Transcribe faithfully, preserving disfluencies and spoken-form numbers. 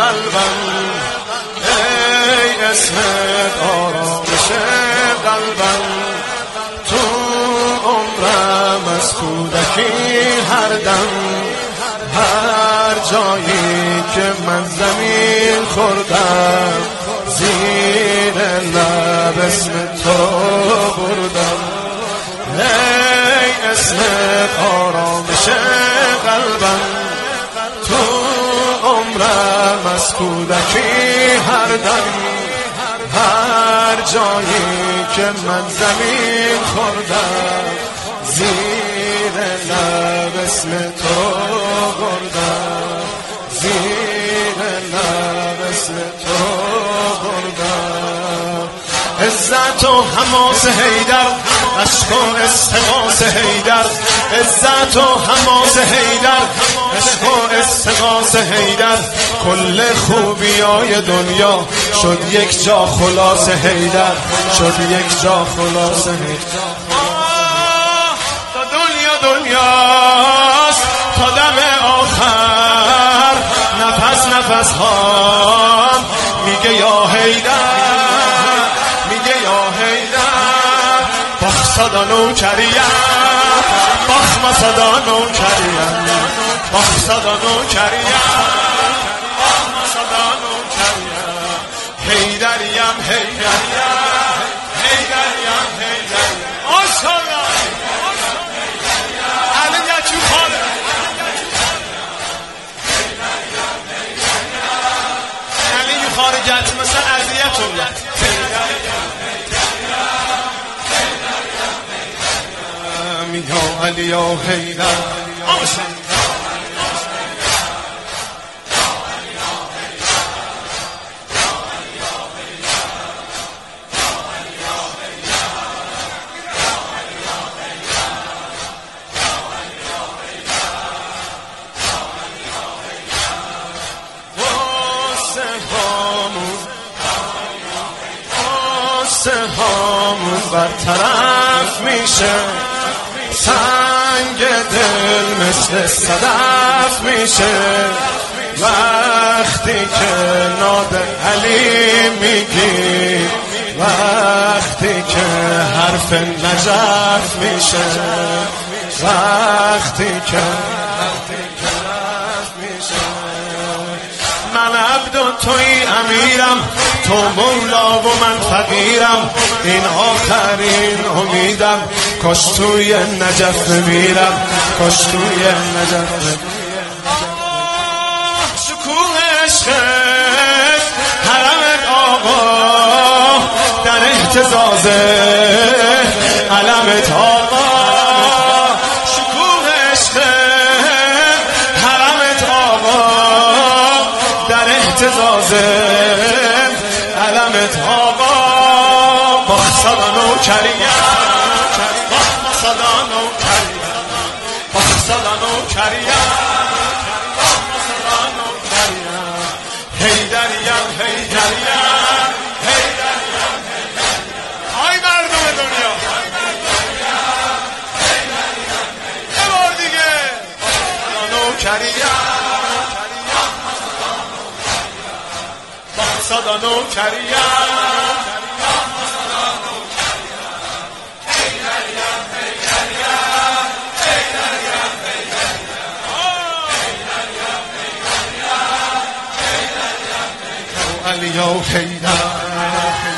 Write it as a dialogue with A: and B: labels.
A: قلبم، ای اسمت آرامش قلبم. تو عمرم از کودکی هر دم، هر جایی که من زمین خوردم، زیر لب اسم تو بردم. ای اسمت آرامش قلبم، تو عمرم از کودکی هر دم، هر جایی که من زمین خوردم، زیر لب اسم تو بردم، زیر لب اسم تو بردم. عزت و حماس حیدر، عشق و استغاث حیدر، عزت و حماس حیدر، عشق و استغاث حیدر. کل خوبیای دنیا شد یک جا خلاص حیدر، شد یک جا خلاص حیدر. تا دنیا دنیاست تا دم آخر، نفس نفس ها میگه یا حیدر، میگه یا حیدر. بخ صدا نوکریم، بخ صدا نوکریم، بخ صدا نوکریم، بخ صدا نوکریم. حیدریم حیدریم حیدریم حیدریم. ماشاءالله علی یکی خاله. علی خارجت مثل اذیت اولاد. یا علی یا حیدر. هامون برطرف میشه، سنگ دل مثل صدف میشه. وقتی که ناد علی میگی، وقتی که حرف نجف میشه، وقتی که حرف نجف میشه. من عبد و توی امیرم، تو مولا و من فقیرم. این آخرین امیدم، کاش توی نجف میرم، کاش توی نجف میرم. شکوه عشقت حرمت آقا، در اهتزاز علمت آقا. شکوه عشقت حرمت آقا، در اهتزاز علمت آقا. بخ صدا نوکریم، بخ صدا نوکریم، بخ صدا نوکریم، بخ صدا نوکریم. حیدریم حیدریم حیدریم حیدریم. آی مردم دنیا یه بار دیگه بخ صدا نوکریم، بخ صدا نوکریم. علی یا حیدر.